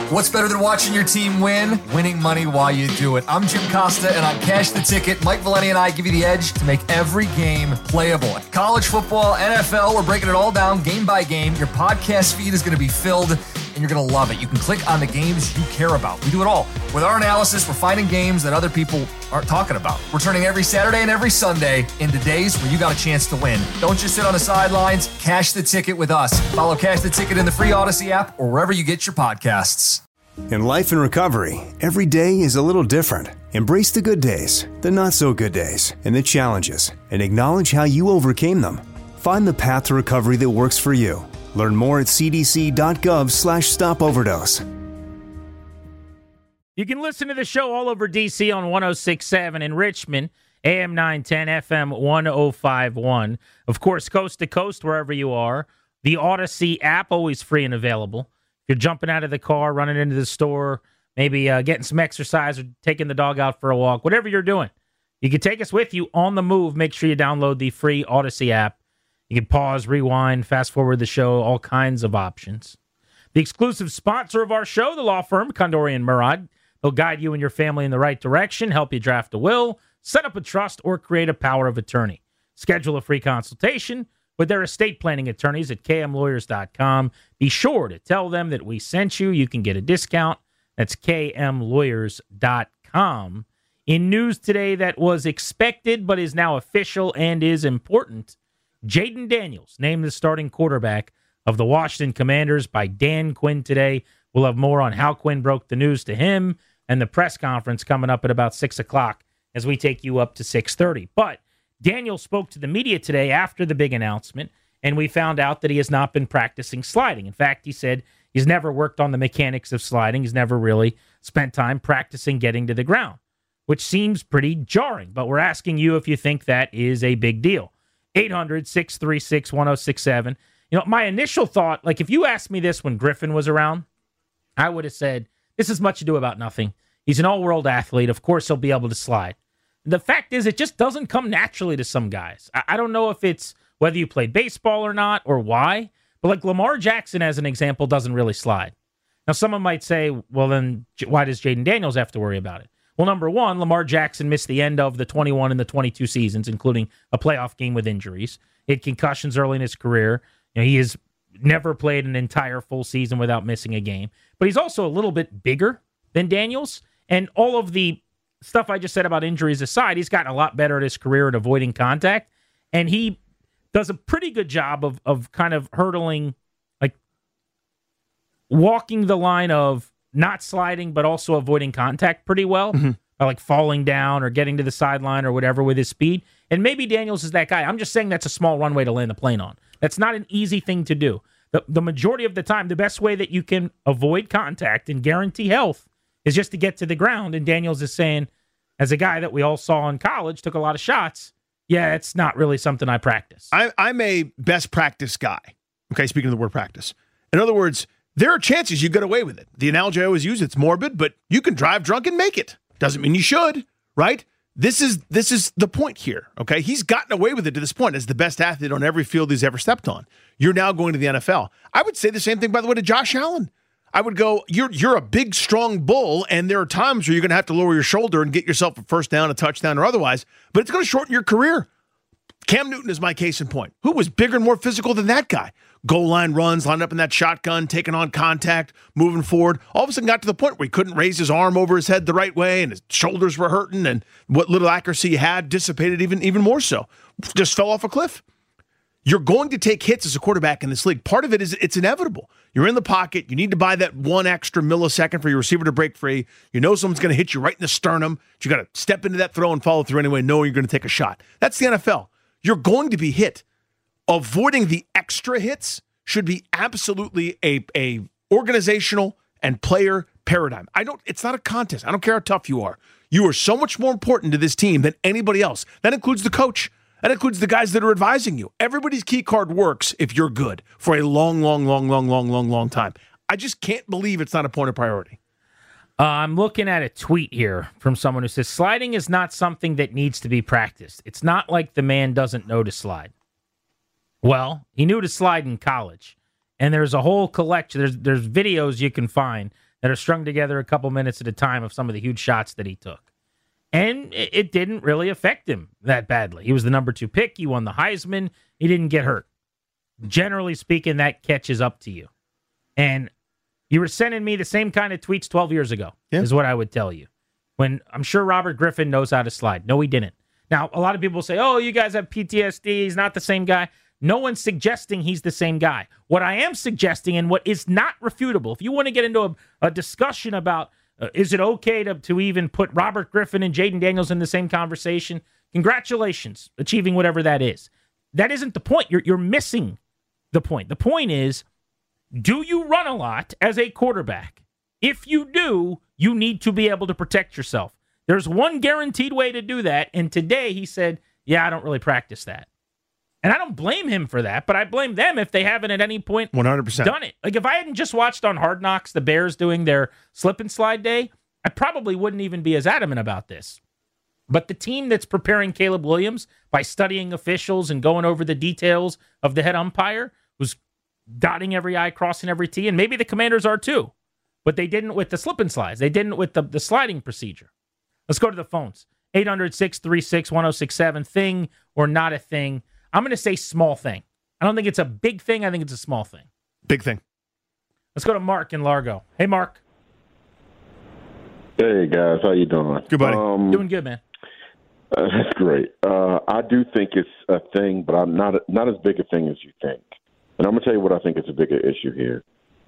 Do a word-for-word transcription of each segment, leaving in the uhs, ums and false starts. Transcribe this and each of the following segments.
What's better than watching your team win? Winning money while you do it. I'm Jim Costa, and on Cash the Ticket, Mike Valeni and I give you the edge to make every game playable. College football, N F L, we're breaking it all down game by game. Your podcast feed is going to be filled, and you're going to love it. You can click on the games you care about. We do it all. With our analysis, we're finding games that other people aren't talking about. We're turning every Saturday and every Sunday into days where you got a chance to win. Don't just sit on the sidelines. Cash the Ticket with us. Follow Cash the Ticket in the free Odyssey app or wherever you get your podcasts. In life and recovery, every day is a little different. Embrace the good days, the not so good days, and the challenges, and acknowledge how you overcame them. Find the path to recovery that works for you. Learn more at cdc.gov slash stop overdose. You can listen to the show all over D C on one oh six point seven, in Richmond, A M nine ten, F M one oh five point one. Of course, coast to coast, wherever you are. The Odyssey app, always free and available. If you're jumping out of the car, running into the store, maybe uh, getting some exercise or taking the dog out for a walk, whatever you're doing, you can take us with you on the move. Make sure you download the free Odyssey app. You can pause, rewind, fast forward the show, all kinds of options. The exclusive sponsor of our show, the law firm Condorian Murad. They'll guide you and your family in the right direction, help you draft a will, set up a trust, or create a power of attorney. Schedule a free consultation with their estate planning attorneys at k m lawyers dot com. Be sure to tell them that we sent you. You can get a discount. That's k m lawyers dot com. In news today that was expected but is now official and is important, Jayden Daniels named the starting quarterback of the Washington Commanders by Dan Quinn today. We'll have more on how Quinn broke the news to him and the press conference coming up at about six o'clock as we take you up to six thirty. But Daniel spoke to the media today after the big announcement, and we found out that he has not been practicing sliding. In fact, he said he's never worked on the mechanics of sliding. He's never really spent time practicing getting to the ground, which seems pretty jarring. But we're asking you if you think that is a big deal. eight hundred, six three six, one oh six seven. You know, my initial thought, like if you asked me this when Griffin was around, I would have said, this is much ado about nothing. He's an all-world athlete. Of course, he'll be able to slide. The fact is, it just doesn't come naturally to some guys. I, I don't know if it's whether you played baseball or not or why, but like Lamar Jackson, as an example, doesn't really slide. Now, someone might say, well, then why does Jayden Daniels have to worry about it? Well, number one, Lamar Jackson missed the end of the twenty-one and the twenty-two seasons, including a playoff game with injuries. He had concussions early in his career. You know, he has never played an entire full season without missing a game. But he's also a little bit bigger than Daniels. And all of the stuff I just said about injuries aside, he's gotten a lot better at his career at avoiding contact. And he does a pretty good job of of kind of hurdling, like walking the line of not sliding, but also avoiding contact pretty well, mm-hmm. by like falling down or getting to the sideline or whatever with his speed. And maybe Daniels is that guy. I'm just saying that's a small runway to land the plane on. That's not an easy thing to do. The, the majority of the time, the best way that you can avoid contact and guarantee health is just to get to the ground. And Daniels is saying, as a guy that we all saw in college, took a lot of shots, yeah, it's not really something I practice. I, I'm a best practice guy. Okay, speaking of the word practice. In other words, there are chances you get away with it. The analogy I always use, it's morbid, but you can drive drunk and make it. Doesn't mean you should, right? This is this is the point here, okay? He's gotten away with it to this point as the best athlete on every field he's ever stepped on. You're now going to the N F L. I would say the same thing, by the way, to Josh Allen. I would go, you're you're a big, strong bull, and there are times where you're going to have to lower your shoulder and get yourself a first down, a touchdown, or otherwise, but it's going to shorten your career. Cam Newton is my case in point. Who was bigger and more physical than that guy? Goal line runs, lined up in that shotgun, taking on contact, moving forward. All of a sudden got to the point where he couldn't raise his arm over his head the right way, and his shoulders were hurting, and what little accuracy he had dissipated even, even more so. Just fell off a cliff. You're going to take hits as a quarterback in this league. Part of it is it's inevitable. You're in the pocket. You need to buy that one extra millisecond for your receiver to break free. You know someone's going to hit you right in the sternum. But you got to step into that throw and follow through anyway, knowing you're going to take a shot. That's the N F L. You're going to be hit. Avoiding the extra hits should be absolutely a, a organizational and player paradigm. I don't. It's not a contest. I don't care how tough you are. You are so much more important to this team than anybody else. That includes the coach. That includes the guys that are advising you. Everybody's key card works if you're good for a long, long, long, long, long, long, long time. I just can't believe it's not a point of priority. Uh, I'm looking at a tweet here from someone who says, sliding is not something that needs to be practiced. It's not like the man doesn't know to slide. Well, he knew to slide in college. And there's a whole collection. There's there's videos you can find that are strung together a couple minutes at a time of some of the huge shots that he took. And it, it didn't really affect him that badly. He was the number two pick. He won the Heisman. He didn't get hurt. Generally speaking, that catches up to you. And you were sending me the same kind of tweets twelve years ago, yeah. is what I would tell you. When I'm sure Robert Griffin knows how to slide. No, he didn't. Now, a lot of people say, oh, you guys have P T S D. He's not the same guy. No one's suggesting he's the same guy. What I am suggesting, and what is not refutable, if you want to get into a, a discussion about uh, is it okay to, to even put Robert Griffin and Jayden Daniels in the same conversation, congratulations, achieving whatever that is. That isn't the point. You're, you're missing the point. The point is, do you run a lot as a quarterback? If you do, you need to be able to protect yourself. There's one guaranteed way to do that, and today he said, yeah, I don't really practice that. And I don't blame him for that, but I blame them if they haven't at any point one hundred percent done it. Like, if I hadn't just watched on Hard Knocks the Bears doing their slip and slide day, I probably wouldn't even be as adamant about this. But the team that's preparing Caleb Williams by studying officials and going over the details of the head umpire was dotting every I, crossing every T, and maybe the Commanders are too. But they didn't with the slip and slides. They didn't with the, the sliding procedure. Let's go to the phones. eight hundred, six three six, one oh six seven. Thing or not a thing? I'm going to say small thing. I don't think it's a big thing. I think it's a small thing. Big thing. Let's go to Mark in Largo. Hey, Mark. Hey, guys. How you doing? Good, buddy. Um, doing good, man. Uh, that's great. Uh, I do think it's a thing, but I'm not not as big a thing as you think. And I'm going to tell you what I think is a bigger issue here.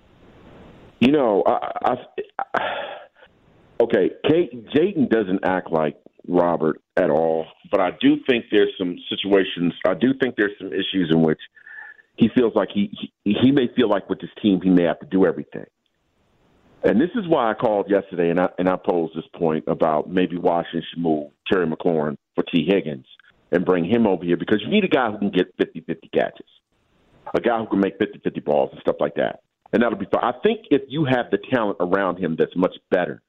You know, I, I, I okay, Kate, Jayden doesn't act like Robert at all, but I do think there's some situations, I do think there's some issues in which he feels like he, he, he may feel like with this team he may have to do everything. And this is why I called yesterday and I, and I posed this point about maybe Washington should move Terry McLaurin for T. Higgins and bring him over here because you need a guy who can get fifty-fifty catches, a guy who can make fifty-fifty balls and stuff like that. And that'll be fine. I think if you have the talent around him that's much better,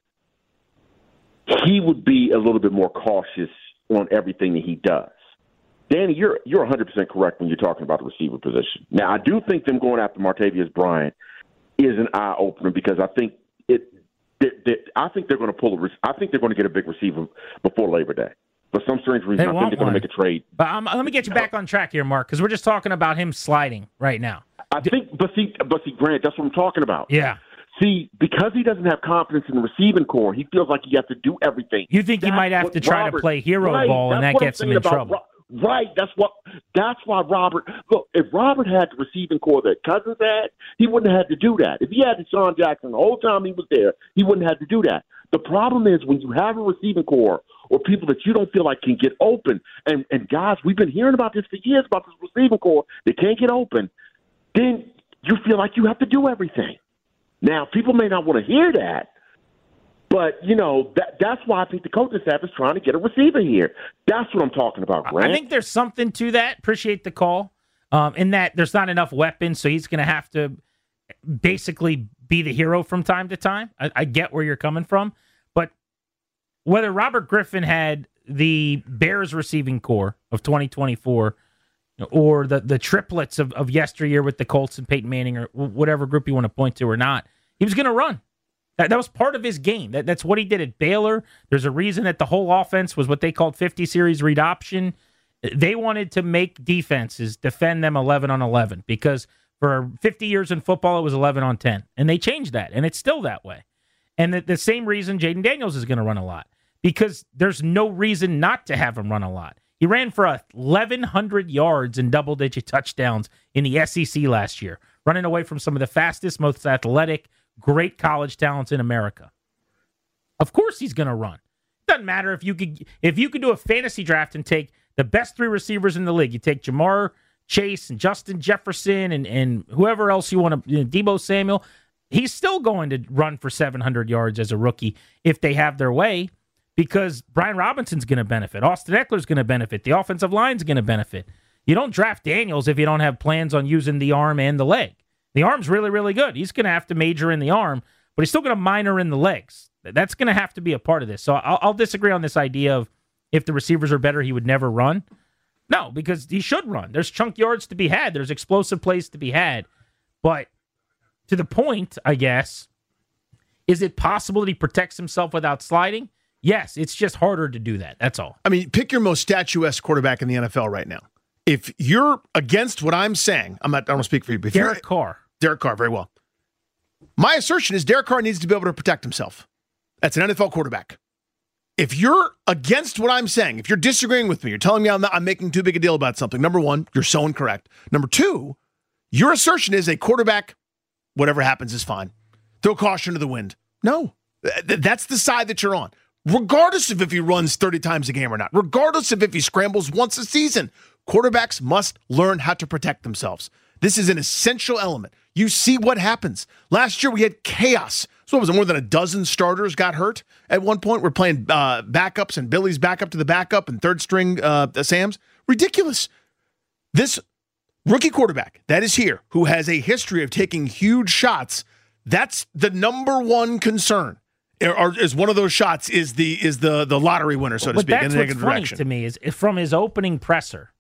he would be a little bit more cautious on everything that he does. Danny, you're you're one hundred percent correct when you're talking about the receiver position. Now, I do think them going after Martavius Bryant is an eye opener because I think it. They, they, I think they're going to pull a. I think they're going to get a big receiver before Labor Day. For some strange reason, I think they're going to make a trade. But um, let me get you back on track here, Mark, because we're just talking about him sliding right now. I think, but see, but see, Grant, that's what I'm talking about. Yeah. See, because he doesn't have confidence in the receiving core, he feels like he has to do everything. You think that's he might have to try Robert, to play hero right, ball, and that gets him in trouble. Ro- right. That's what. That's why Robert. Look, if Robert had the receiving core that Cousins had, he wouldn't have had to do that. If he had Deshaun Jackson the whole time he was there, he wouldn't have to do that. The problem is when you have a receiving core or people that you don't feel like can get open, and and guys, we've been hearing about this for years about this receiving core that can't get open, then you feel like you have to do everything. Now, people may not want to hear that, but, you know, that that's why I think the coaching staff is trying to get a receiver here. That's what I'm talking about, Grant. I think there's something to that. Appreciate the call. Um, in that there's not enough weapons, so he's going to have to basically be the hero from time to time. I, I get where you're coming from. But whether Robert Griffin had the Bears receiving core of twenty twenty-four or the, the triplets of, of yesteryear with the Colts and Peyton Manning or whatever group you want to point to or not, he was going to run. That, that was part of his game. That, that's what he did at Baylor. There's a reason that the whole offense was what they called fifty series read option. They wanted to make defenses defend them eleven on eleven because for fifty years in football, it was eleven on ten. And they changed that, and it's still that way. And the, the same reason Jayden Daniels is going to run a lot because there's no reason not to have him run a lot. He ran for eleven hundred yards and double-digit touchdowns in the S E C last year, running away from some of the fastest, most athletic, great college talents in America. Of course he's going to run. Doesn't matter if you could if you could do a fantasy draft and take the best three receivers in the league. You take Jamar Chase and Justin Jefferson and, and whoever else you want to, you know, Deebo Samuel. He's still going to run for seven hundred yards as a rookie if they have their way. Because Brian Robinson's going to benefit. Austin Eckler's going to benefit. The offensive line's going to benefit. You don't draft Daniels if you don't have plans on using the arm and the leg. The arm's really, really good. He's going to have to major in the arm, but he's still going to minor in the legs. That's going to have to be a part of this. So I'll, I'll disagree on this idea of if the receivers are better, he would never run. No, because he should run. There's chunk yards to be had. There's explosive plays to be had. But to the point, I guess, Is it possible that he protects himself without sliding? Yes, it's just harder to do that. That's all. I mean, pick your most statuesque quarterback in the N F L right now. If you're against what I'm saying, I'm not, I don't speak for you, but if Derek you're, Carr. Derek Carr, very well. My assertion is Derek Carr needs to be able to protect himself. That's an N F L quarterback. If you're against what I'm saying, if you're disagreeing with me, you're telling me I'm, not, I'm making too big a deal about something, number one, you're so incorrect. Number two, your assertion is a quarterback, whatever happens is fine. Throw caution to the wind. No, th- that's the side that you're on. Regardless of if he runs thirty times a game or not, regardless of if he scrambles once a season, quarterbacks must learn how to protect themselves. This is an essential element. You see what happens. Last year we had chaos. So what was it, more than a dozen starters got hurt at one point? We're playing uh, backups and Billy's back up to the backup and third string uh, Sam's. Ridiculous. This rookie quarterback that is here, who has a history of taking huge shots, that's the number one concern. Or is one of those shots is the is the the lottery winner, so to but speak, that's in the negative what's funny direction. To me is from his opening presser.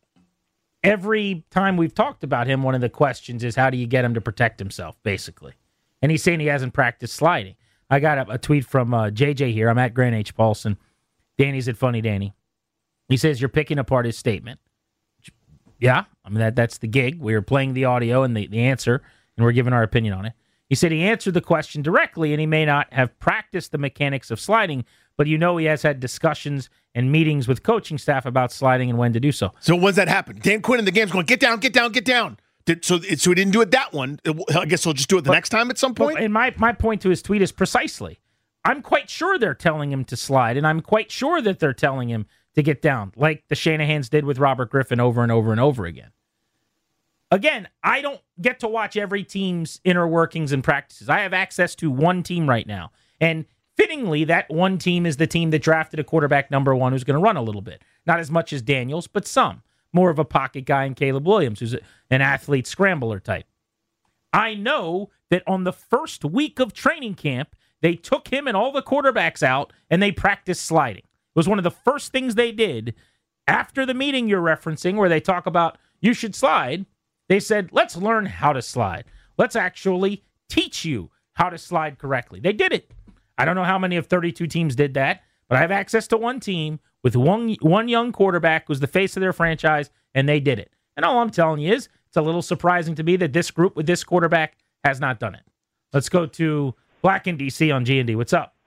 Every time we've talked about him, one of the questions is how do you get him to protect himself, basically. And he's saying he hasn't practiced sliding. I got a, a tweet from uh, J J here. I'm at Grant H. Paulson. Danny's at Funny Danny. He says you're picking apart his statement. Yeah, I mean that that's the gig. We were playing the audio and the, the answer, and we're giving our opinion on it. He said he answered the question directly, and he may not have practiced the mechanics of sliding, but you know he has had discussions and meetings with coaching staff about sliding and when to do so. So when's that happen? Dan Quinn in the game's going, get down, get down, get down. Did, so, so he didn't do it that one. I guess he'll just do it the but, next time at some point? And my, my point to his tweet is precisely, I'm quite sure they're telling him to slide, and I'm quite sure that they're telling him to get down, like the Shanahans did with Robert Griffin over and over and over again. Again, I don't get to watch every team's inner workings and practices. I have access to one team right now. And fittingly, that one team is the team that drafted a quarterback number one who's going to run a little bit. Not as much as Daniels, but some. More of a pocket guy in Caleb Williams, who's an athlete scrambler type. I know that on the first week of training camp, they took him and all the quarterbacks out, and they practiced sliding. It was one of the first things they did after the meeting you're referencing where they talk about you should slide. They said, let's learn how to slide. Let's actually teach you how to slide correctly. They did it. I don't know how many of thirty-two teams did that, but I have access to one team with one, one young quarterback who's the face of their franchise, and they did it. And all I'm telling you is it's a little surprising to me that this group with this quarterback has not done it. Let's go to Black in D C on G and D. What's up?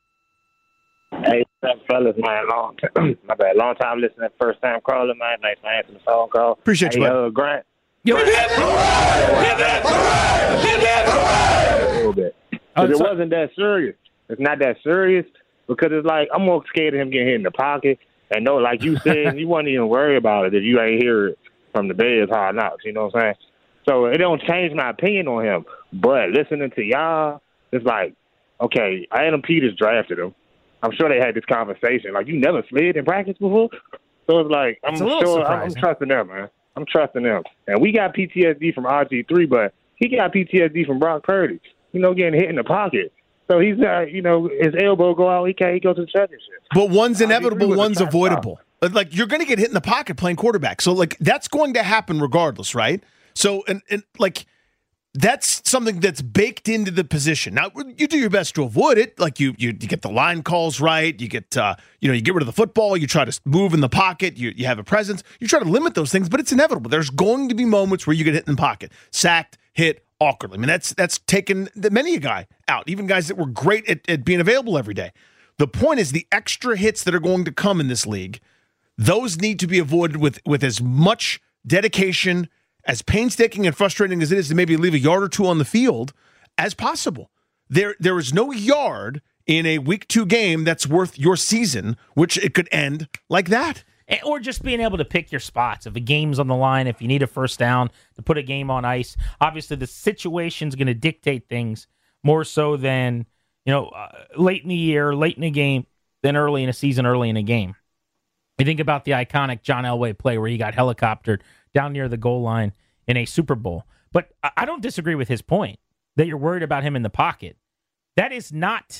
Hey, what's up, fellas, man? Long time, my bad. Long time listening, first time calling, man. Nice to answer the phone call. Appreciate hey, you, bud. Uh, Grant. Yo. Give that Give that Give that A little bit. Because it wasn't that serious. It's not that serious because it's like I'm more scared of him getting hit in the pocket. And no, like you said, you wasn't even worried about it if you ain't hear it from the Bears Hard Knocks. You know what I'm saying? So it don't change my opinion on him. But listening to y'all, it's like, okay, Adam Peters drafted him. I'm sure they had this conversation. Like, you never slid in practice before? So it's like, I'm it's a little sure surprising. I'm trusting them, man. I'm trusting them. And we got P T S D from R G three, but he got P T S D from Brock Purdy, you know, getting hit in the pocket. So he's, uh, you know, his elbow go out, he can't he go to the championship. But one's inevitable, one's avoidable. Like, you're going to get hit in the pocket playing quarterback. So, like, that's going to happen regardless, right? So, and, and like, that's something that's baked into the position. Now, you do your best to avoid it. Like, you you, you get the line calls right. You get, uh, you know, you get rid of the football. You try to move in the pocket. You, you have a presence. You try to limit those things, but it's inevitable. There's going to be moments where you get hit in the pocket. Sacked, hit, awkwardly. I mean, that's that's taken many a guy out, even guys that were great at, at being available every day. The point is the extra hits that are going to come in this league, those need to be avoided with, with as much dedication, as painstaking and frustrating as it is to maybe leave a yard or two on the field as possible. There, there is no yard in a week two game that's worth your season, which it could end like that. Or just being able to pick your spots. If a game's on the line, if you need a first down to put a game on ice, obviously the situation's going to dictate things more so than, you know, uh, late in the year, late in a game, than early in a season, early in a game. You think about the iconic John Elway play where he got helicoptered down near the goal line in a Super Bowl. But I don't disagree with his point that you're worried about him in the pocket. That is not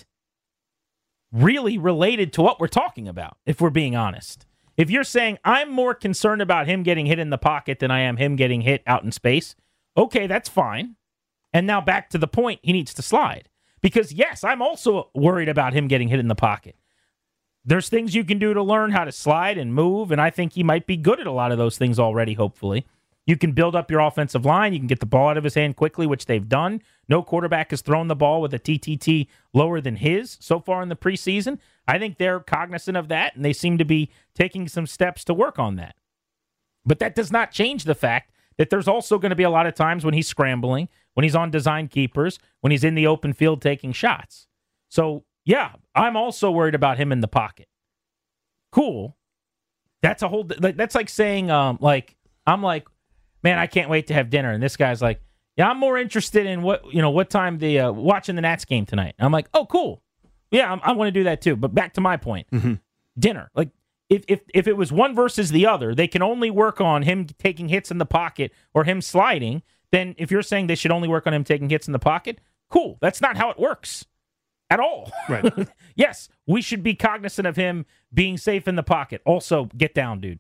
really related to what we're talking about, if we're being honest. If you're saying I'm more concerned about him getting hit in the pocket than I am him getting hit out in space, okay, that's fine. And now back to the point, he needs to slide. Because, yes, I'm also worried about him getting hit in the pocket. There's things you can do to learn how to slide and move, and I think he might be good at a lot of those things already, hopefully. You can build up your offensive line. You can get the ball out of his hand quickly, which they've done. No quarterback has thrown the ball with a T T T lower than his so far in the preseason. I think they're cognizant of that, and they seem to be taking some steps to work on that. But that does not change the fact that there's also going to be a lot of times when he's scrambling, when he's on design keepers, when he's in the open field taking shots. So, yeah, I'm also worried about him in the pocket. Cool. That's a whole, that's like saying, um, like, I'm like, man, I can't wait to have dinner. And this guy's like, yeah, I'm more interested in what, you know, what time the, uh, watching the Nats game tonight. I'm like, oh, cool. Yeah, I'm, I want to do that too. But back to my point, mm-hmm. dinner. Like, if, if, if it was one versus the other, they can only work on him taking hits in the pocket or him sliding. Then if you're saying they should only work on him taking hits in the pocket, cool. That's not how it works at all. Right. Yes, we should be cognizant of him being safe in the pocket. Also, get down, dude.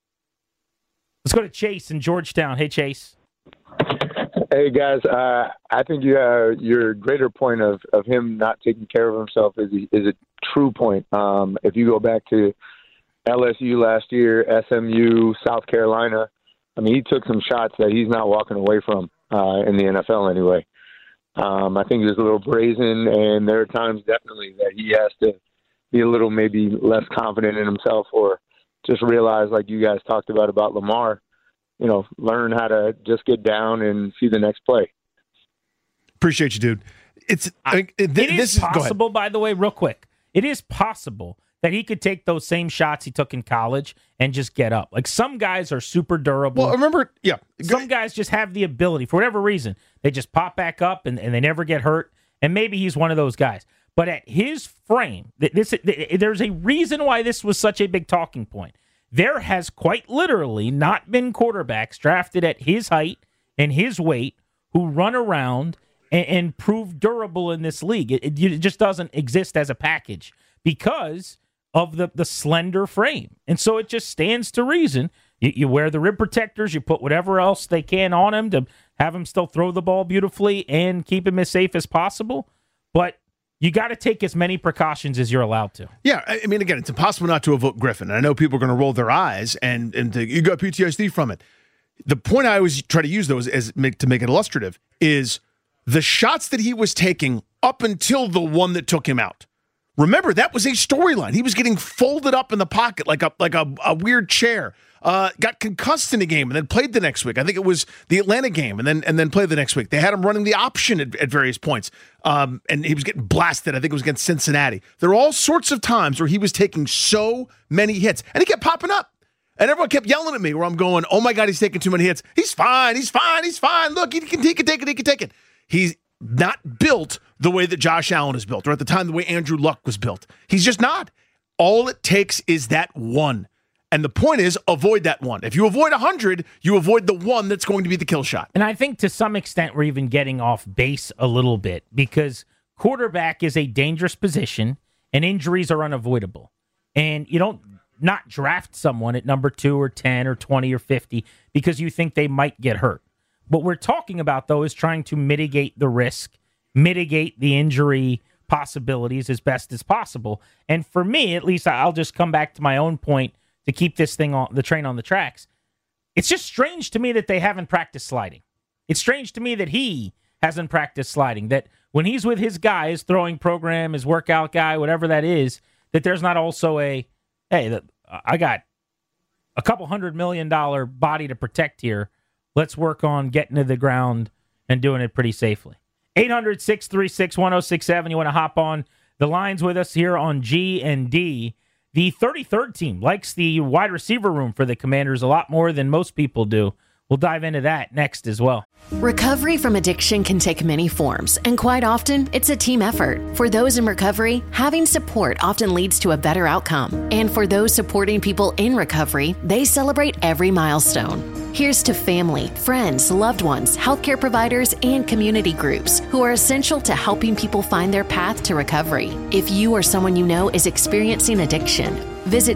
Let's go to Chase in Georgetown. Hey, Chase. Hey, guys. Uh, I think you, uh, your greater point of, of him not taking care of himself is is a true point. Um, if you go back to L S U last year, S M U, South Carolina, I mean, he took some shots that he's not walking away from uh, in the N F L anyway. Um, I think he was a little brazen, and there are times definitely that he has to be a little maybe less confident in himself or just realize, like you guys talked about, about Lamar, you know, learn how to just get down and see the next play. Appreciate you, dude. It's I, th- It this is possible, is, by the way, real quick. It is possible that he could take those same shots he took in college and just get up. Like, some guys are super durable. Well, remember, yeah. Some guys just have the ability, for whatever reason, they just pop back up and, and they never get hurt. And maybe he's one of those guys. But at his frame, this, there's a reason why this was such a big talking point. There has quite literally not been quarterbacks drafted at his height and his weight who run around and, and prove durable in this league. It, it just doesn't exist as a package because of the, the slender frame. And so it just stands to reason. You, you wear the rib protectors, you put whatever else they can on him to have him still throw the ball beautifully and keep him as safe as possible. But you got to take as many precautions as you're allowed to. Yeah, I mean, again, it's impossible not to evoke Griffin. And I know people are going to roll their eyes and, and to, you got P T S D from it. The point I always try to use, though, is, is make, to make it illustrative, is the shots that he was taking up until the one that took him out. Remember, that was a storyline. He was getting folded up in the pocket like a like a, a weird chair. Uh, got concussed in a game and then played the next week. I think it was the Atlanta game and then and then played the next week. They had him running the option at, at various points. Um, and he was getting blasted. I think it was against Cincinnati. There are all sorts of times where he was taking so many hits. And he kept popping up. And everyone kept yelling at me where I'm going, oh my God, he's taking too many hits. He's fine. He's fine. He's fine. Look, he can, he can take it. He can take it. He's not built the way that Josh Allen is built, or at the time the way Andrew Luck was built. He's just not. All it takes is that one. And the point is, avoid that one. If you avoid one hundred, you avoid the one that's going to be the kill shot. And I think to some extent we're even getting off base a little bit because quarterback is a dangerous position and injuries are unavoidable. And you don't not draft someone at number two or ten or twenty or fifty because you think they might get hurt. What we're talking about, though, is trying to mitigate the risk, mitigate the injury possibilities as best as possible. And for me, at least, I'll just come back to my own point to keep this thing on the train on the tracks. It's just strange to me that they haven't practiced sliding. It's strange to me that he hasn't practiced sliding, that when he's with his guy, his throwing program, his workout guy, whatever that is, that there's not also a, hey, I got a couple hundred million dollar body to protect here. Let's work on getting to the ground and doing it pretty safely. eight hundred, six three six, one oh six seven. You want to hop on the lines with us here on G and D. The thirty-third team likes the wide receiver room for the Commanders a lot more than most people do. We'll dive into that next as well. Recovery from addiction can take many forms, and quite often, it's a team effort. For those in recovery, having support often leads to a better outcome. And for those supporting people in recovery, they celebrate every milestone. Here's to family, friends, loved ones, healthcare providers, and community groups who are essential to helping people find their path to recovery. If you or someone you know is experiencing addiction, visit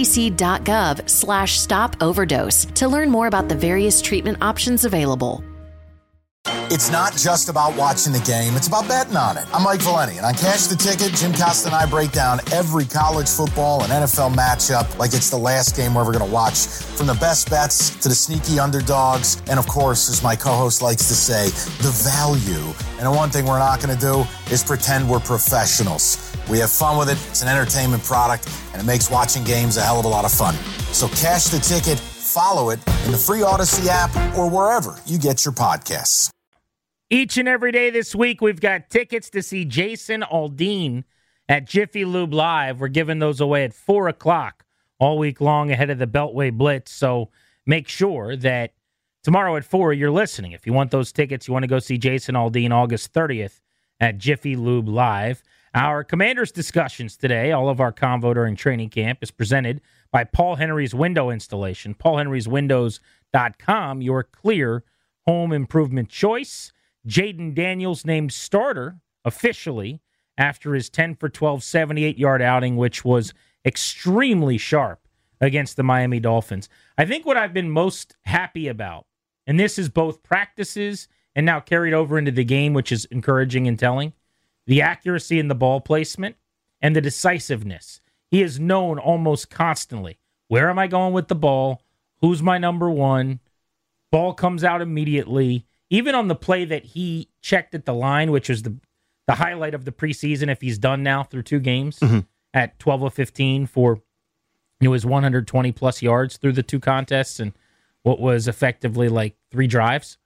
cdc.gov slash stop overdose to learn more about the various treatment options available. It's not just about watching the game, it's about betting on it. I'm Mike Valeni, and on Cash the Ticket, Jim Costa and I break down every college football and N F L matchup like it's the last game we're ever going to watch, from the best bets to the sneaky underdogs, and of course, as my co-host likes to say, the value. And the one thing we're not going to do is pretend we're professionals. We have fun with it, it's an entertainment product, and it makes watching games a hell of a lot of fun. So Cash the Ticket, follow it in the free Odyssey app or wherever you get your podcasts. Each and every day this week, we've got tickets to see Jason Aldean at Jiffy Lube Live. We're giving those away at four o'clock all week long ahead of the Beltway Blitz. So make sure that tomorrow at four, you're listening. If you want those tickets, you want to go see Jason Aldean August thirtieth at Jiffy Lube Live. Our Commanders discussions today, all of our convo during training camp, is presented by Paul Henry's Window Installation. paul henrys windows dot com, your clear home improvement choice. Jaden Daniels named starter officially after his ten for twelve, seventy-eight-yard outing, which was extremely sharp against the Miami Dolphins. I think what I've been most happy about, and this is both practices and now carried over into the game, which is encouraging and telling, the accuracy in the ball placement and the decisiveness. He is known almost constantly. Where am I going with the ball? Who's my number one? Ball comes out immediately. Even on the play that he checked at the line, which was the, the highlight of the preseason, if he's done now through two games, mm-hmm. at twelve of fifteen for you know, his one hundred twenty plus yards through the two contests and what was effectively like three drives.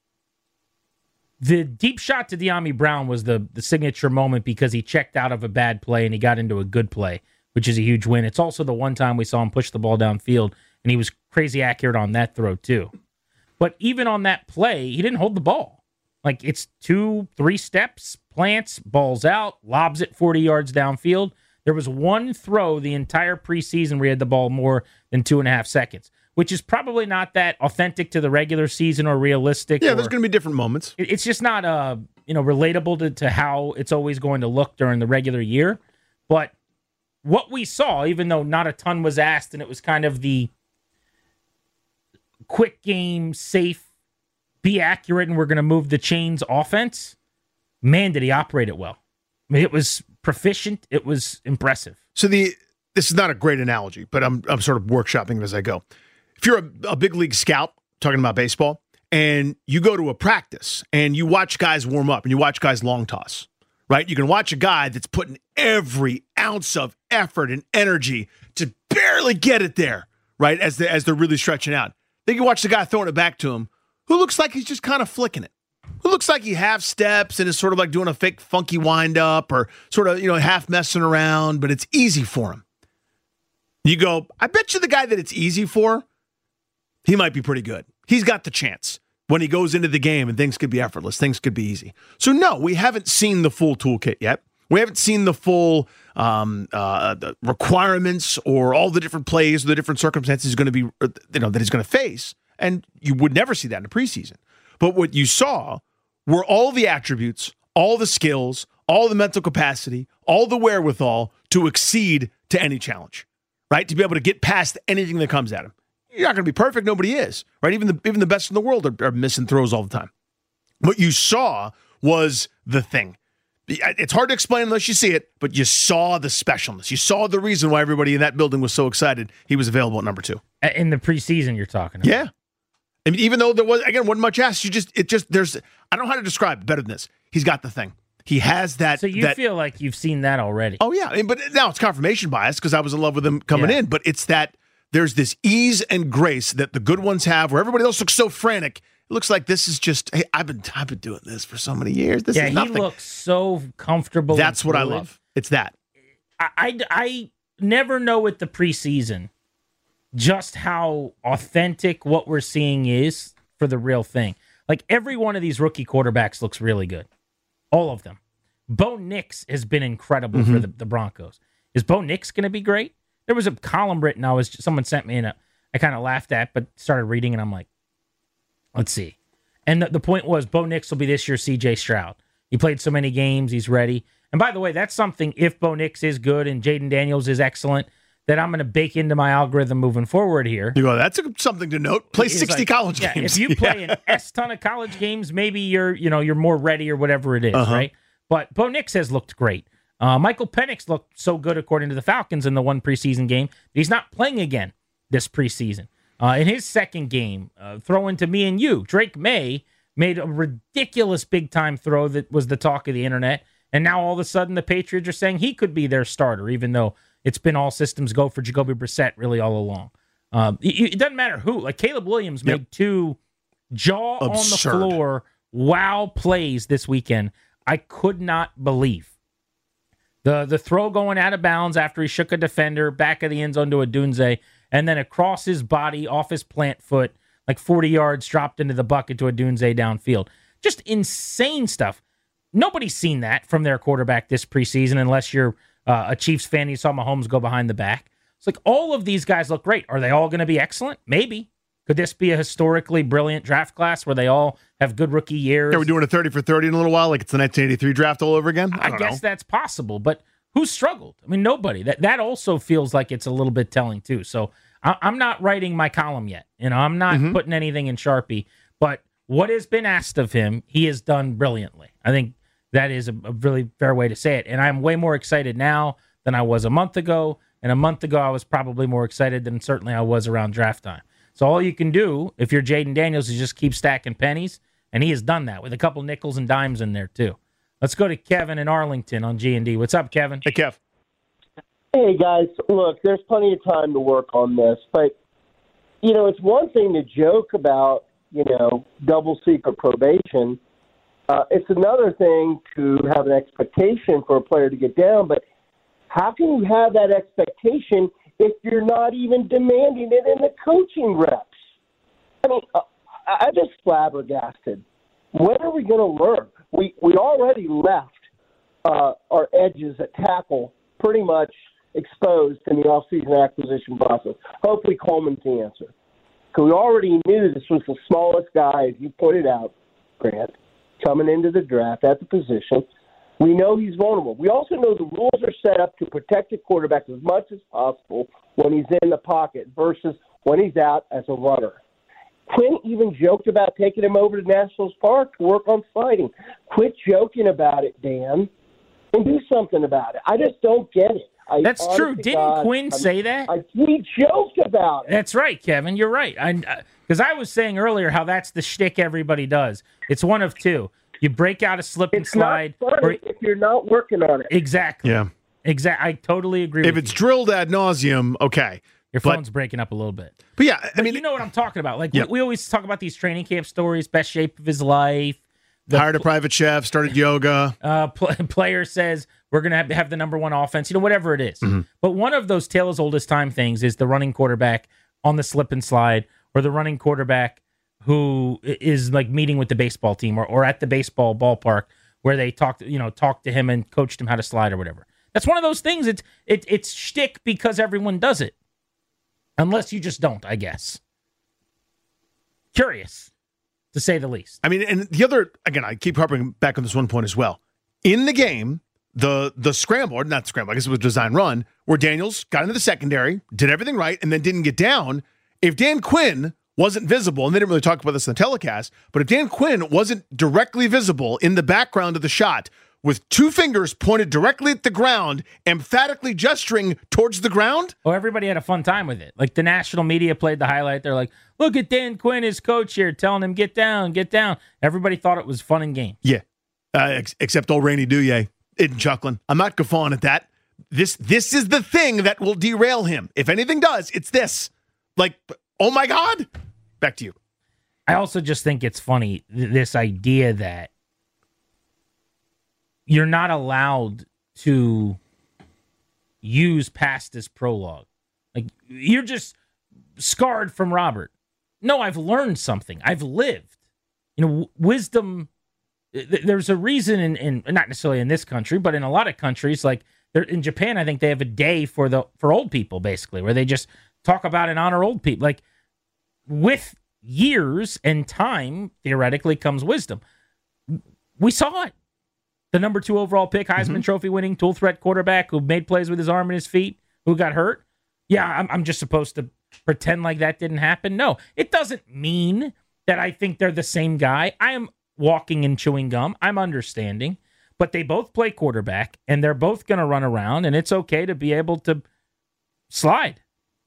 The deep shot to De'Ami Brown was the, the signature moment because he checked out of a bad play and he got into a good play, which is a huge win. It's also the one time we saw him push the ball downfield, and he was crazy accurate on that throw too. But even on that play, he didn't hold the ball. Like, it's two, three steps, plants, balls out, lobs it forty yards downfield. There was one throw the entire preseason where he had the ball more than two and a half seconds, which is probably not that authentic to the regular season or realistic. Yeah, or, there's going to be different moments. It's just not uh, you know, relatable to, to how it's always going to look during the regular year. But what we saw, even though not a ton was asked, and it was kind of the quick game, safe, be accurate, and we're going to move the chains offense, man, did he operate it well. I mean, it was proficient. It was impressive. So the this is not a great analogy, but I'm I'm sort of workshopping it as I go. If you're a, a big league scout, talking about baseball, and you go to a practice and you watch guys warm up and you watch guys long toss, right? You can watch a guy that's putting every ounce of effort and energy to barely get it there, right, as, they, as they're really stretching out. Then you watch the guy throwing it back to him who looks like he's just kind of flicking it, who looks like he half steps and is sort of like doing a fake funky wind up or sort of, you know, half messing around, but it's easy for him. You go, I bet you the guy that it's easy for, he might be pretty good. He's got the chance when he goes into the game and things could be effortless, things could be easy. So no, we haven't seen the full toolkit yet. We haven't seen the full um, uh, the requirements or all the different plays, or the different circumstances he's going to be, you know, that he's going to face. And you would never see that in the preseason. But what you saw were all the attributes, all the skills, all the mental capacity, all the wherewithal to exceed to any challenge, right? To be able to get past anything that comes at him. You're not going to be perfect. Nobody is, right? Even the even the best in the world are, are missing throws all the time. What you saw was the thing. It's hard to explain unless you see it, but you saw the specialness. You saw the reason why everybody in that building was so excited he was available at number two. In the preseason you're talking about. Yeah. I mean, even though there was, again, wasn't much asked, you just, it just, there's, I don't know how to describe it better than this. He's got the thing. He has that. So you that, feel like you've seen that already. Oh, yeah. I mean, but now it's confirmation bias because I was in love with him coming yeah. in, but it's that there's this ease and grace that the good ones have where everybody else looks so frantic. It looks like this is just, hey, I've been I've been doing this for so many years. This yeah, is nothing. He looks so comfortable. That's what I love. It's that. I, I, I never know with the preseason just how authentic what we're seeing is for the real thing. Like, every one of these rookie quarterbacks looks really good. All of them. Bo Nix has been incredible mm-hmm. for the, the Broncos. Is Bo Nix going to be great? There was a column written, I was someone sent me, and a, I kind of laughed at, but started reading, and I'm like, let's see. And the, the point was, Bo Nix will be this year's C J Stroud. He played so many games, he's ready. And by the way, that's something, if Bo Nix is good and Jaden Daniels is excellent, that I'm going to bake into my algorithm moving forward here. You go, that's a, something to note. Play It's sixty like, college yeah, games. If you play Yeah. an S ton of college games, maybe you're, you know, you're more ready or whatever it is, Uh-huh. right? But Bo Nix has looked great. Uh, Michael Penix looked so good according to the Falcons in the one preseason game. He's not playing again this preseason. Uh, in his second game, uh, throwing to me and you, Drake May made a ridiculous big-time throw that was the talk of the internet, and now all of a sudden the Patriots are saying he could be their starter, even though it's been all systems go for Jacoby Brissett really all along. Um, it, it doesn't matter who. Like Caleb Williams Yep. made two jaw Absurd. on the floor wow plays this weekend. I could not believe. The the throw going out of bounds after he shook a defender, back of the end zone to Odunze, and then across his body, off his plant foot, like forty yards, dropped into the bucket to Odunze downfield. Just insane stuff. Nobody's seen that from their quarterback this preseason unless you're uh, a Chiefs fan and you saw Mahomes go behind the back. It's like all of these guys look great. Are they all going to be excellent? Maybe. Could this be a historically brilliant draft class where they all have good rookie years? Are we doing a thirty for thirty in a little while, like it's the nineteen eighty-three draft all over again? I, I don't guess know. that's possible, but who struggled? I mean, nobody. That that also feels like it's a little bit telling too. So I, I'm not writing my column yet. You know, I'm not Mm-hmm. putting anything in Sharpie. But what has been asked of him, he has done brilliantly. I think that is a, a really fair way to say it. And I'm way more excited now than I was a month ago. And a month ago, I was probably more excited than certainly I was around draft time. So all you can do, if you're Jaden Daniels, is just keep stacking pennies, and he has done that with a couple nickels and dimes in there too. Let's go to Kevin in Arlington on G and D. What's up, Kevin? Hey, Kev. Hey, guys. Look, there's plenty of time to work on this, but, you know, it's one thing to joke about, you know, double secret probation. Uh, it's another thing to have an expectation for a player to get down, but how can you have that expectation if you're not even demanding it in the coaching reps? I mean, uh, I'm just flabbergasted. When are we going to learn? We we already left uh, our edges at tackle pretty much exposed in the offseason acquisition process. Hopefully Coleman's the answer. Because we already knew this was the smallest guy, as you pointed out, Grant, coming into the draft at the position. We know he's vulnerable. We also know the rules are set up to protect the quarterback as much as possible when he's in the pocket versus when he's out as a runner. Quinn even joked about taking him over to Nationals Park to work on sliding. Quit joking about it, Dan, and do something about it. I just don't get it. I, That's honest true. to Didn't God, Quinn I'm- say that? I, we joked about it. That's right, Kevin. You're right. I because I was saying earlier how that's the shtick everybody does. It's one of two. You break out a slip and It's slide. not funny or- if you're not working on it. exactly. Yeah. Exactly. I totally agree If with it's you. drilled ad nauseum, okay. Your but- phone's breaking up a little bit. But yeah, I But mean, you know what I'm talking about. Like Yeah. we, we always talk about these training camp stories, best shape of his life. The hired a private chef, started yoga. uh, pl- player says we're going to have, have the number one offense, you know, whatever it is. Mm-hmm. But one of those tale as old as time things is the running quarterback on the slip and slide, or the running quarterback who i- is like meeting with the baseball team or, or at the baseball ballpark where they talked, you know, talked to him and coached him how to slide or whatever. That's one of those things. It's it, it's shtick because everyone does it, unless you just don't, I guess. Curious, to say the least. I mean, and the other, again, I keep harping back on this one point as well. In the game, the the scramble, or not scramble, I guess it was design run, where Daniels got into the secondary, did everything right, and then didn't get down. If Dan Quinn wasn't visible, and they didn't really talk about this in the telecast, but if Dan Quinn wasn't directly visible in the background of the shot, with two fingers pointed directly at the ground, emphatically gesturing towards the ground. Oh, everybody had a fun time with it. Like the national media played the highlight. They're like, look at Dan Quinn, his coach here, telling him, get down, get down. Everybody thought it was fun and game. Yeah, uh, ex- except old Rainey Duye isn't chuckling. I'm not guffawing at that. This this is the thing that will derail him. If anything does, it's this. Like, oh my God. Back to you. I also just think it's funny, th- this idea that you're not allowed to use past this prologue. Like, you're just scarred from Robert. No, I've learned something. I've lived. You know, w- wisdom, th- there's a reason in, in, not necessarily in this country, but in a lot of countries, like they're, in Japan, I think they have a day for the for old people, basically, where they just talk about and honor old people. Like, with years and time, theoretically, comes wisdom. We saw it. The number two overall pick, Heisman Mm-hmm. Trophy winning, dual threat quarterback who made plays with his arm and his feet, who got hurt. Yeah, I'm, I'm just supposed to pretend like that didn't happen. No, it doesn't mean that I think they're the same guy. I am walking and chewing gum. I'm understanding. But they both play quarterback, and they're both going to run around, and it's okay to be able to slide.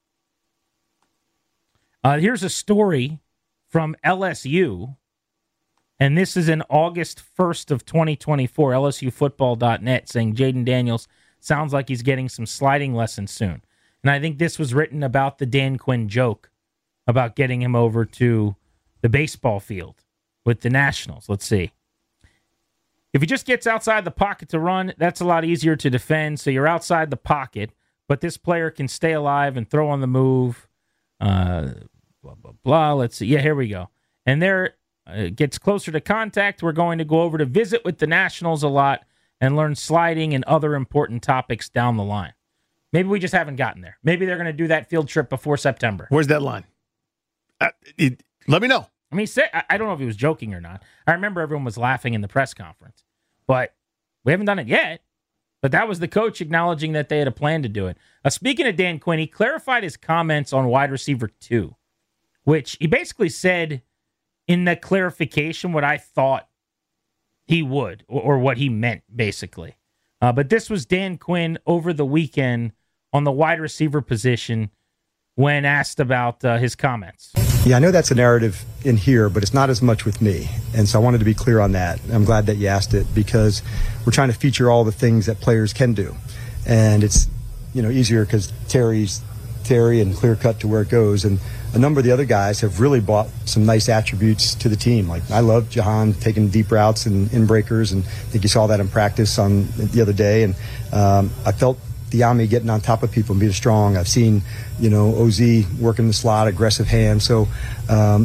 Uh, here's a story from L S U, and this is in August first of twenty twenty-four, L S U football dot net, saying Jayden Daniels sounds like he's getting some sliding lessons soon. And I think this was written about the Dan Quinn joke about getting him over to the baseball field with the Nationals. Let's see. If he just gets outside the pocket to run, that's a lot easier to defend. So you're outside the pocket, but this player can stay alive and throw on the move. Uh, blah, blah, blah. Let's see. Yeah, here we go. And there uh, gets closer to contact. We're going to go over to visit with the Nationals a lot and learn sliding and other important topics down the line. Maybe we just haven't gotten there. Maybe they're going to do that field trip before September. Where's that line? Uh, it, let me know. I mean, say, I don't know if he was joking or not. I remember everyone was laughing in the press conference, but we haven't done it yet. But that was the coach acknowledging that they had a plan to do it. Uh, speaking of Dan Quinn, he clarified his comments on wide receiver two, which he basically said in the clarification what I thought he would, or, or what he meant, basically. Uh, but this was Dan Quinn over the weekend on the wide receiver position when asked about uh, his comments. Yeah, I know that's a narrative in here, but it's not as much with me. And so I wanted to be clear on that. I'm glad that you asked it because we're trying to feature all the things that players can do. And it's, you know, easier because Terry's Terry and clear cut to where it goes. And a number of the other guys have really brought some nice attributes to the team. Like I love Jahan taking deep routes and in breakers, and I think you saw that in practice on the other day. And um, I felt Diami getting on top of people and being strong. I've seen, you know, O Z working the slot, aggressive hand. So um,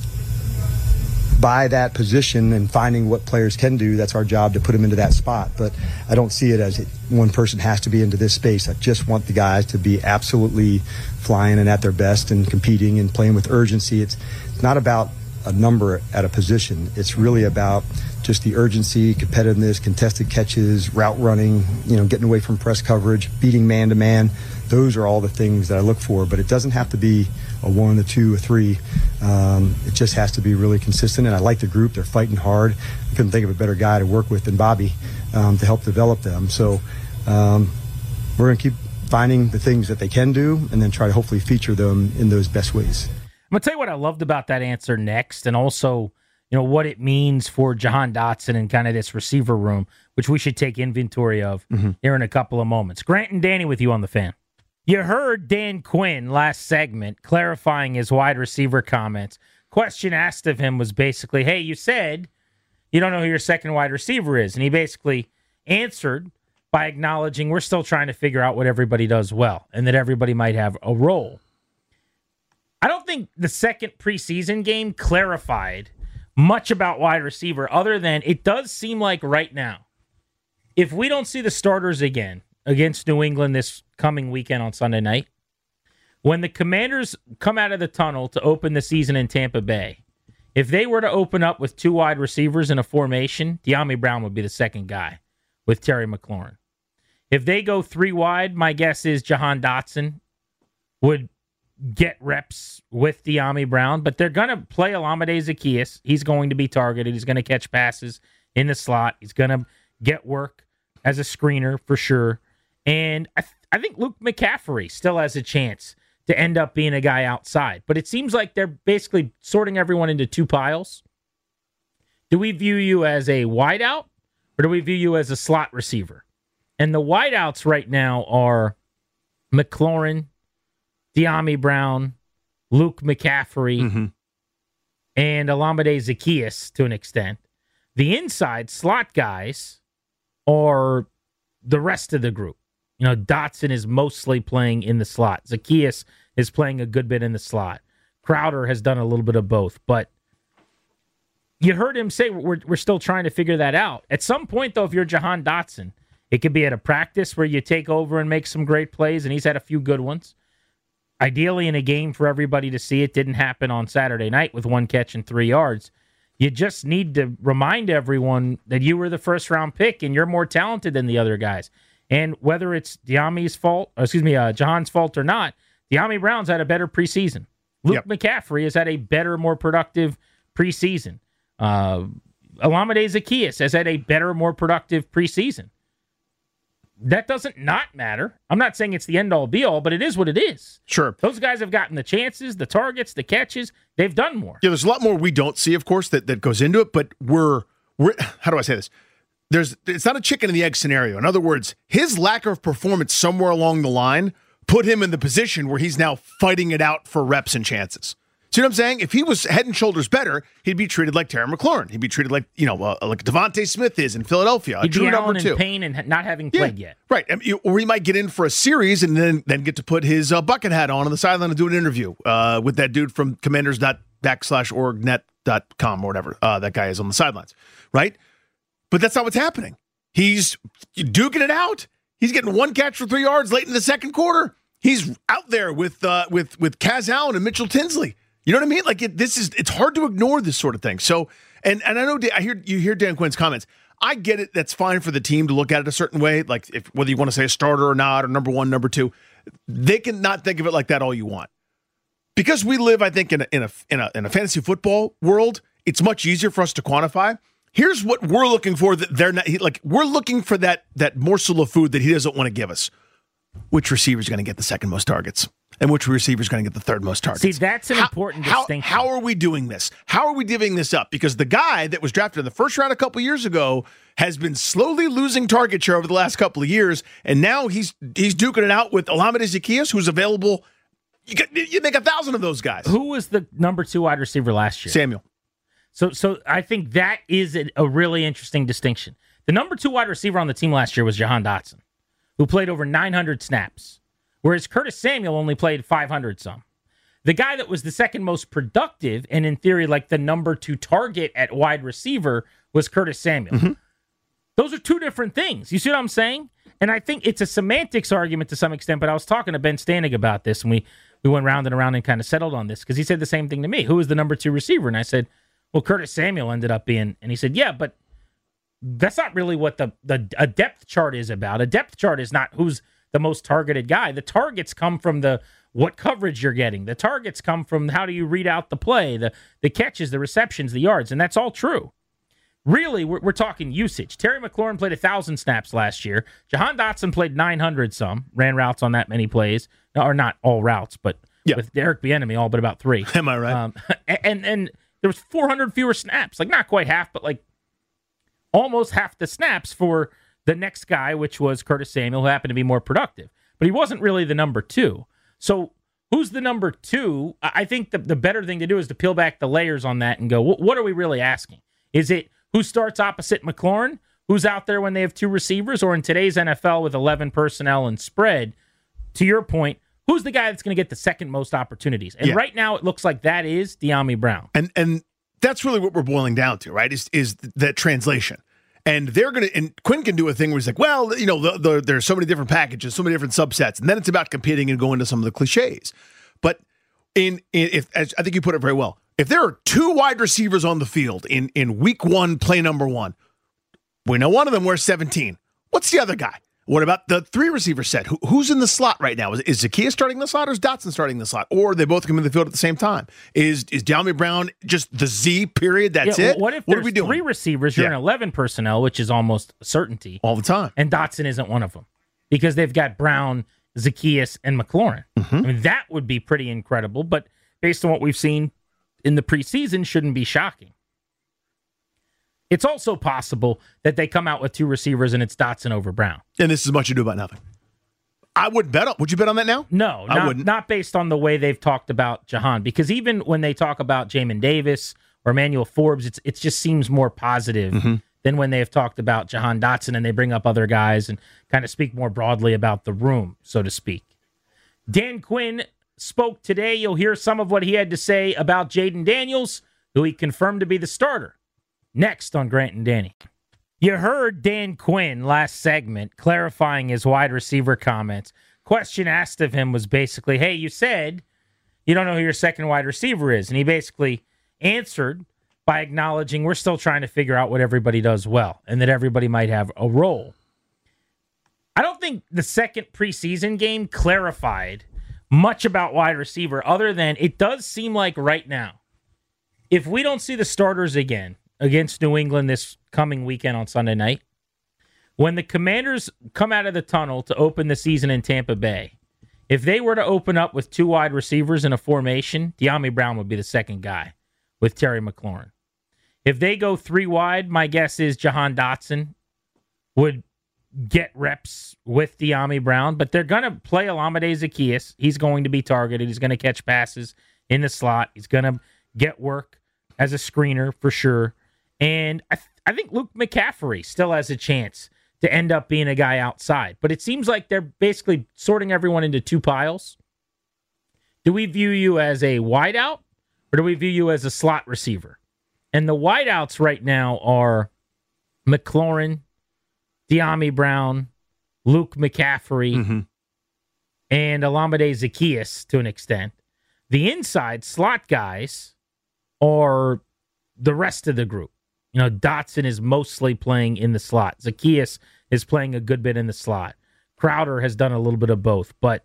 by that position and finding what players can do, that's our job to put them into that spot. But I don't see it as one person has to be into this space. I just want the guys to be absolutely flying and at their best and competing and playing with urgency. It's, it's not about a number at a position. It's really about just the urgency, competitiveness, contested catches, route running, you know, getting away from press coverage, beating man-to-man. Those are all the things that I look for, but it doesn't have to be a one, a two, a three. Um, it just has to be really consistent, and I like the group. They're fighting hard. I couldn't think of a better guy to work with than Bobby um, to help develop them. So um, we're going to keep finding the things that they can do and then try to hopefully feature them in those best ways. I'm going to tell you what I loved about that answer next, and also, you know, what it means for Jahan Dotson and kind of this receiver room, which we should take inventory of mm-hmm. here in a couple of moments. Grant and Danny with you on The Fan. You heard Dan Quinn last segment clarifying his wide receiver comments. Question asked of him was basically, hey, you said you don't know who your second wide receiver is. And he basically answered by acknowledging we're still trying to figure out what everybody does well and that everybody might have a role. I don't think the second preseason game clarified much about wide receiver other than it does seem like right now, if we don't see the starters again against New England this coming weekend on Sunday night, when the Commanders come out of the tunnel to open the season in Tampa Bay, if they were to open up with two wide receivers in a formation, Diami Brown would be the second guy with Terry McLaurin. If they go three wide, my guess is Jahan Dotson would get reps with Diami Brown, but they're going to play Olamide Zaccheaus. He's going to be targeted. He's going to catch passes in the slot. He's going to get work as a screener for sure. And I, th- I think Luke McCaffrey still has a chance to end up being a guy outside. But it seems like they're basically sorting everyone into two piles. Do we view you as a wideout, or do we view you as a slot receiver? And the wideouts right now are McLaurin, Diami Brown, Luke McCaffrey, mm-hmm. and Olamide Zaccheaus to an extent. The inside slot guys are the rest of the group. You know, Dotson is mostly playing in the slot. Zaccheaus is playing a good bit in the slot. Crowder has done a little bit of both. But you heard him say we're, we're still trying to figure that out. At some point, though, if you're Jahan Dotson, it could be at a practice where you take over and make some great plays, and he's had a few good ones. Ideally, in a game for everybody to see. It didn't happen on Saturday night with one catch and three yards. You just need to remind everyone that you were the first-round pick and you're more talented than the other guys. And whether it's Dyami's fault, or excuse me, uh, Jahan's fault or not, Dyami Brown's had a better preseason. Luke yep. McCaffrey has had a better, more productive preseason. Uh, Olamide Zaccheaus has had a better, more productive preseason. That doesn't not matter. I'm not saying it's the end-all, be-all, but it is what it is. Sure. Those guys have gotten the chances, the targets, the catches. They've done more. Yeah, there's a lot more we don't see, of course, that, that goes into it, but we're, we're how do I say this? There's It's not a chicken and the egg scenario. In other words, his lack of performance somewhere along the line put him in the position where he's now fighting it out for reps and chances. See what I'm saying? If he was head and shoulders better, he'd be treated like Terry McLaurin. He'd be treated like, you know, uh, like Devontae Smith is in Philadelphia. He'd Drew be number Allen two. in pain and not having played yeah, yet. Right. I mean, or he might get in for a series and then, then get to put his uh, bucket hat on on the sideline and do an interview uh, with that dude from commanders dot backslash org net dot com or whatever uh, that guy is on the sidelines. Right? But that's not what's happening. He's duking it out. He's getting one catch for three yards late in the second quarter. He's out there with uh, with with Kaz Allen and Mitchell Tinsley. You know what I mean? Like it, this is it's hard to ignore this sort of thing. So, and and I know I hear you hear Dan Quinn's comments. I get it. That's fine for the team to look at it a certain way. Like if whether you want to say a starter or not, or number one, number two, they can not think of it like that all you want. Because we live, I think, in a in a in a, in a fantasy football world, it's much easier for us to quantify. Here's what we're looking for that they're not like. We're looking for that that morsel of food that he doesn't want to give us. Which receiver is going to get the second most targets? And which receiver is going to get the third most targets? See, that's an how, important how, distinction. How are we doing this? How are we divvying this up? Because the guy that was drafted in the first round a couple years ago has been slowly losing target share over the last couple of years, and now he's he's duking it out with Olamide Zaccheaus, who's available. You, get, you make a thousand of those guys. Who was the number two wide receiver last year? Samuel. So, so I think that is a, a really interesting distinction. The number two wide receiver on the team last year was Jahan Dotson, who played over nine hundred snaps, whereas Curtis Samuel only played five hundred some. The guy that was the second most productive and in theory like the number two target at wide receiver was Curtis Samuel. Mm-hmm. Those are two different things. You see what I'm saying? And I think it's a semantics argument to some extent, but I was talking to Ben Stanig about this, and we, we went round and around and kind of settled on this because he said the same thing to me. Who was the number two receiver? And I said, well, Curtis Samuel ended up being, and he said, yeah, but that's not really what the, the a depth chart is about. A depth chart is not who's the most targeted guy. The targets come from the what coverage you're getting. The targets come from how do you read out the play, the the catches, the receptions, the yards, and that's all true. Really, we're, we're talking usage. Terry McLaurin played one thousand snaps last year. Jahan Dotson played nine hundred some, ran routes on that many plays. Or not all routes, but yeah. with Derek Bieniemy, all but about three. Am I right? Um, and, and there was four hundred fewer snaps. Like, not quite half, but like almost half the snaps for the next guy, which was Curtis Samuel, who happened to be more productive. But he wasn't really the number two. So who's the number two? I think the, the better thing to do is to peel back the layers on that and go, what are we really asking? Is it who starts opposite McLaurin? Who's out there when they have two receivers? Or in today's N F L with eleven personnel and spread, to your point, who's the guy that's going to get the second most opportunities? And yeah. right now it looks like that is Dyami Brown. And and that's really what we're boiling down to, right? Is is that translation. And they're going to, and Quinn can do a thing where he's like, well, you know, the, the, there's so many different packages, so many different subsets. And then it's about competing and going to some of the cliches. But in, in if as I think you put it very well, if there are two wide receivers on the field in, in week one, play number one, we know one of them wears seventeen. What's the other guy? What about the three receiver set? Who, who's in the slot right now? Is, is Zaccheaus starting the slot or is Dotson starting the slot? Or they both come in the field at the same time? Is is Dyami Brown just the Z period? That's yeah, it? What if what there's are we doing? three receivers, you're yeah. in eleven personnel, which is almost a certainty. All the time. And Dotson isn't one of them because they've got Brown, Zaccheaus, and McLaurin. Mm-hmm. I mean, that would be pretty incredible, but based on what we've seen in the preseason, shouldn't be shocking. It's also possible that they come out with two receivers and it's Dotson over Brown. And this is much ado about nothing. I wouldn't bet on. Would you bet on that now? No, I not, wouldn't. Not based on the way they've talked about Jahan. Because even when they talk about Jamin Davis or Emmanuel Forbes, it's it just seems more positive mm-hmm. than when they have talked about Jahan Dotson and they bring up other guys and kind of speak more broadly about the room, so to speak. Dan Quinn spoke today. You'll hear some of what he had to say about Jayden Daniels, who he confirmed to be the starter. Next on Grant and Danny. You heard Dan Quinn last segment clarifying his wide receiver comments. Question asked of him was basically, hey, you said you don't know who your second wide receiver is. And he basically answered by acknowledging we're still trying to figure out what everybody does well and that everybody might have a role. I don't think the second preseason game clarified much about wide receiver other than it does seem like right now, if we don't see the starters again against New England this coming weekend on Sunday night, when the Commanders come out of the tunnel to open the season in Tampa Bay, if they were to open up with two wide receivers in a formation, Dyami Brown would be the second guy with Terry McLaurin. If they go three wide, my guess is Jahan Dotson would get reps with Dyami Brown, but they're going to play Olamide Zaccheaus. He's going to be targeted. He's going to catch passes in the slot. He's going to get work as a screener for sure. And I, th- I think Luke McCaffrey still has a chance to end up being a guy outside. But it seems like they're basically sorting everyone into two piles. Do we view you as a wideout, or do we view you as a slot receiver? And the wideouts right now are McLaurin, Dyami Brown, Luke McCaffrey, mm-hmm. and Olamide Zaccheaus to an extent. The inside slot guys are the rest of the group. You know, Dotson is mostly playing in the slot. Zaccheaus is playing a good bit in the slot. Crowder has done a little bit of both. But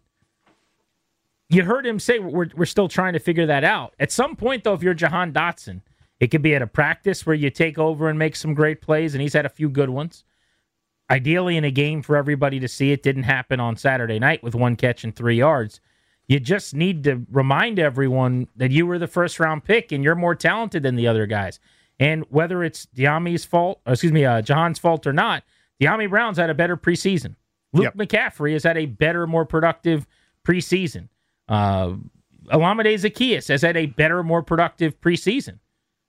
you heard him say we're, we're still trying to figure that out. At some point, though, if you're Jahan Dotson, it could be at a practice where you take over and make some great plays, and he's had a few good ones. Ideally, in a game for everybody to see. It didn't happen on Saturday night with one catch and three yards. You just need to remind everyone that you were the first-round pick, and you're more talented than the other guys. And whether it's Dyami's fault, or excuse me, uh, Jahan's fault or not, Dyami Brown's had a better preseason. Luke yep. McCaffrey has had a better, more productive preseason. Uh, Olamide Zaccheaus has had a better, more productive preseason.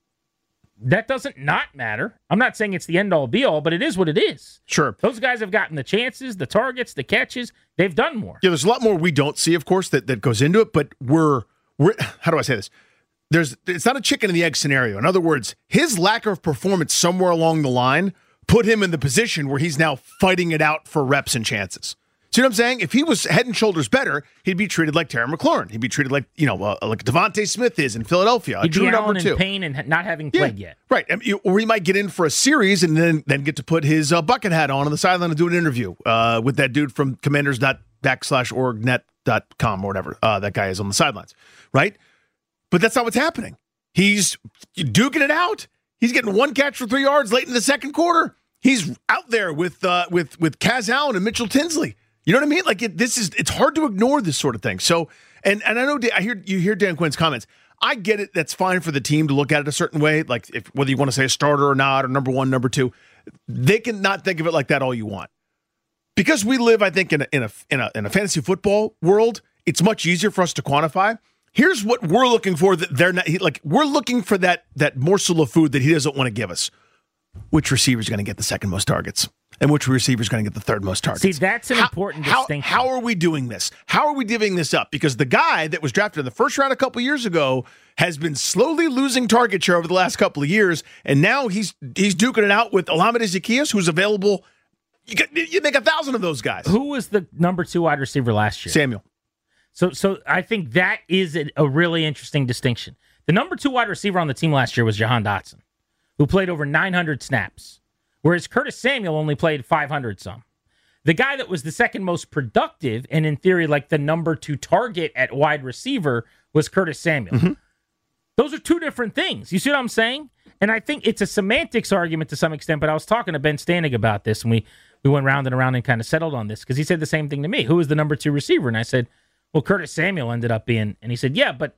That doesn't not matter. I'm not saying it's the end-all, be-all, but it is what it is. Sure. Those guys have gotten the chances, the targets, the catches. They've done more. Yeah, there's a lot more we don't see, of course, that, that goes into it, but we're, we're, how do I say this? There's, it's not a chicken and the egg scenario. In other words, his lack of performance somewhere along the line put him in the position where he's now fighting it out for reps and chances. See what I'm saying? If he was head and shoulders better, he'd be treated like Terry McLaurin. He'd be treated like, you know, uh, like Devontae Smith is in Philadelphia. He'd a true be number in two. pain and not having played yeah, yet. Right. I mean, or he might get in for a series and then, then get to put his uh, bucket hat on on the sideline and do an interview uh, with that dude from commanders dot backslash org net dot com or whatever uh, that guy is on the sidelines. Right? But that's not what's happening. He's duking it out. He's getting one catch for three yards late in the second quarter. He's out there with uh, with with Kaz Allen and Mitchell Tinsley. You know what I mean? Like it, this is it's hard to ignore this sort of thing. So, and and I know I hear you hear Dan Quinn's comments. I get it. That's fine for the team to look at it a certain way. Like if whether you want to say a starter or not, or number one, number two, they can not think of it like that all you want. Because we live, I think, in a in a in a, in a fantasy football world, it's much easier for us to quantify. Here's what we're looking for that they're not he, like we're looking for that that morsel of food that he doesn't want to give us. Which receiver is going to get the second most targets? And which receiver is going to get the third most targets? See, that's an how, important how, distinction. How are we doing this? How are we divvying this up? Because the guy that was drafted in the first round a couple years ago has been slowly losing target share over the last couple of years, and now he's he's duking it out with Olamide Zaccheaus, who's available. You, get, you make a thousand of those guys. Who was the number two wide receiver last year? Samuel. So, so I think that is a, a really interesting distinction. The number two wide receiver on the team last year was Jahan Dotson, who played over nine hundred snaps. Whereas Curtis Samuel only played five hundred some. The guy that was the second most productive and in theory like the number two target at wide receiver was Curtis Samuel. Mm-hmm. Those are two different things. You see what I'm saying? And I think it's a semantics argument to some extent, but I was talking to Ben Stanig about this and we, we went round and around and kind of settled on this because he said the same thing to me. Who was the number two receiver? And I said, well, Curtis Samuel ended up being, and he said, yeah, but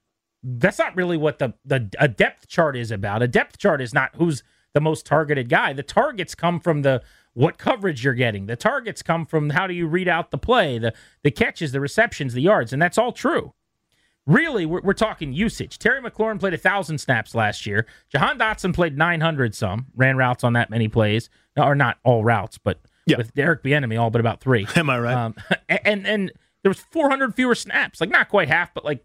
that's not really what the, the a depth chart is about. A depth chart is not who's the most targeted guy. The targets come from the what coverage you're getting. The targets come from how do you read out the play, the the catches, the receptions, the yards, and that's all true. Really, we're, we're talking usage. Terry McLaurin played one thousand snaps last year. Jahan Dotson played nine hundred some, ran routes on that many plays. Or not all routes, but yeah. with Eric Bieniemy, all but about three. Am I right? Um, and, and there was four hundred fewer snaps. Like, not quite half, but like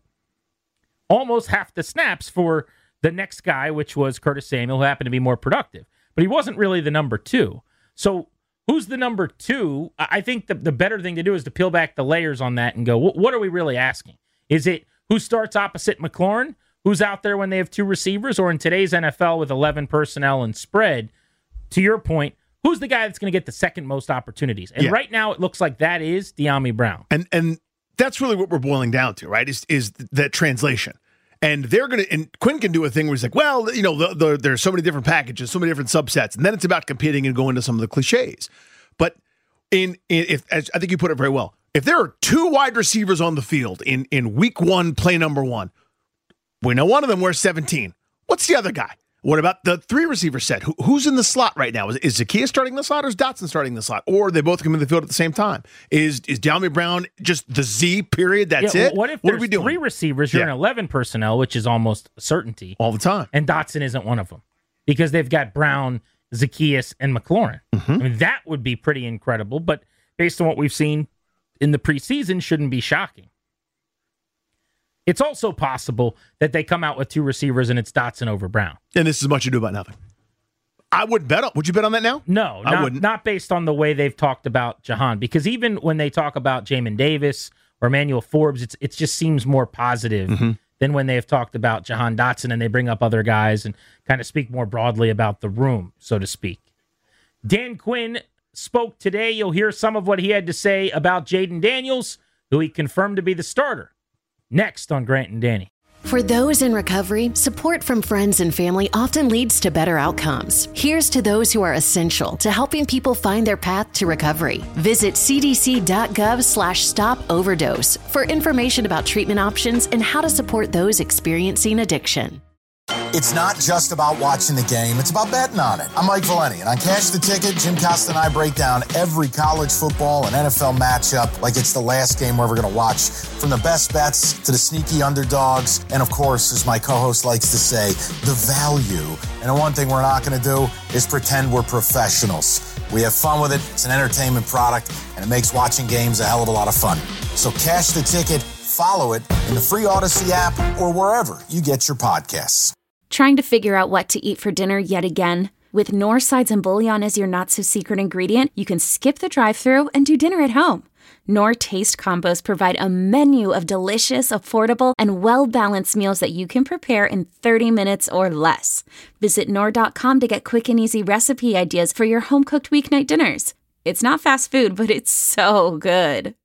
almost half the snaps for the next guy, which was Curtis Samuel, who happened to be more productive. But he wasn't really the number two. So who's the number two? I think the, the better thing to do is to peel back the layers on that and go, what, what are we really asking? Is it who starts opposite McLaurin? Who's out there when they have two receivers? Or in today's N F L with eleven personnel and spread, to your point, who's the guy that's going to get the second most opportunities? And yeah. right now, it looks like that is De'Ami Brown. And and that's really what we're boiling down to, right? Is is that translation? And they're going to, and Quinn can do a thing where he's like, well, you know, the, the, there's so many different packages, so many different subsets, and then it's about competing and going to some of the cliches. But in, in if as I think you put it very well, if there are two wide receivers on the field in in week one, play number one, we know one of them wears seventeen. What's the other guy? What about the three receiver set? Who, who's in the slot right now? Is, is Zaccheaus starting the slot or is Dotson starting the slot? Or they both come in the field at the same time? Is is De'Ami Brown just the Z period? That's yeah, it? What if what there's are we doing? three receivers, you're yeah. in eleven personnel, which is almost a certainty. All the time. And Dotson isn't one of them because they've got Brown, Zaccheaus, and McLaurin. Mm-hmm. I mean, that would be pretty incredible, but based on what we've seen in the preseason, shouldn't be shocking. It's also possible that they come out with two receivers and it's Dotson over Brown. And this is much ado about nothing. I would bet on. Would you bet on that now? No, I not, wouldn't. Not based on the way they've talked about Jahan. Because even when they talk about Jamin Davis or Emmanuel Forbes, it's it just seems more positive mm-hmm. than when they have talked about Jahan Dotson and they bring up other guys and kind of speak more broadly about the room, so to speak. Dan Quinn spoke today. You'll hear some of what he had to say about Jayden Daniels, who he confirmed to be the starter. Next on Grant and Danny. For those in recovery, support from friends and family often leads to better outcomes. Here's to those who are essential to helping people find their path to recovery. Visit cdc.gov slash stop overdose for information about treatment options and how to support those experiencing addiction. It's not just about watching the game, it's about betting on it. I'm Mike Valeni, and on Cash the Ticket, Jim Costa and I break down every college football and N F L matchup like it's the last game we're ever going to watch, from the best bets to the sneaky underdogs, and of course, as my co-host likes to say, the value. And the one thing we're not going to do is pretend we're professionals. We have fun with it, it's an entertainment product, and it makes watching games a hell of a lot of fun. So Cash the Ticket, follow it in the free Odyssey app or wherever you get your podcasts. Trying to figure out what to eat for dinner yet again? With Knorr sides and bouillon as your not-so-secret ingredient, you can skip the drive-thru and do dinner at home. Knorr Taste Combos provide a menu of delicious, affordable, and well-balanced meals that you can prepare in thirty minutes or less. Visit Knorr dot com to get quick and easy recipe ideas for your home-cooked weeknight dinners. It's not fast food, but it's so good.